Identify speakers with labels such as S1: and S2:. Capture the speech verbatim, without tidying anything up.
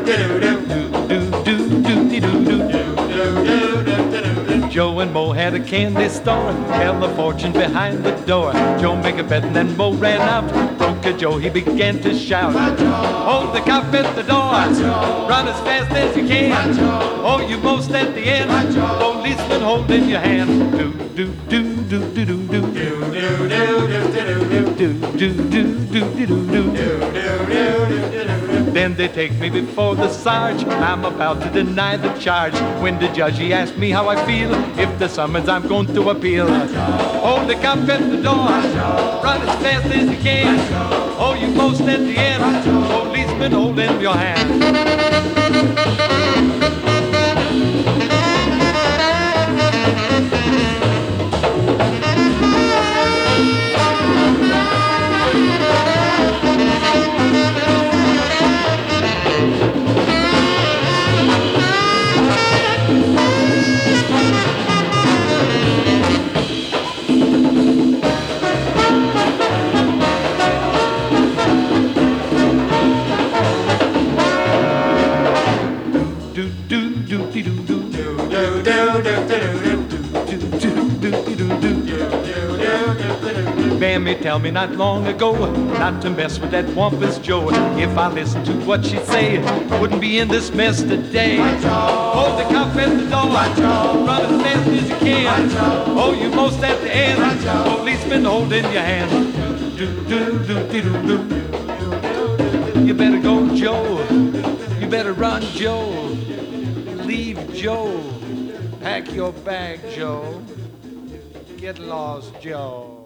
S1: Joe and Mo had a candy store, held the fortune behind the door. Joe make a bet and then Mo ran out. Broke a Joe, he began to shout. Hold the cop at the door, run as fast as you can. Oh, you most at the end, policeman holding your hand. Do do do do do do do do do do do do do do. Then they take me before the sarge. I'm about to deny the charge. When the judge he asked me how I feel, if the summons I'm going to appeal. Hold the cop at the door, run as fast as you can. Oh, you post at the end, policeman holding your hand. Mammy tell me not long ago not to mess with that Wampus Joe. If I listened to what she'd say, wouldn't be in this mess today. Hold the cop at the door, run as fast as you can. Oh, you most at the end, policeman holding your hand. Do, do, do, do, do, do. You better go, Joe. You better run, Joe. Leave, Joe. Pack your bag, Joe. Get lost, Joe.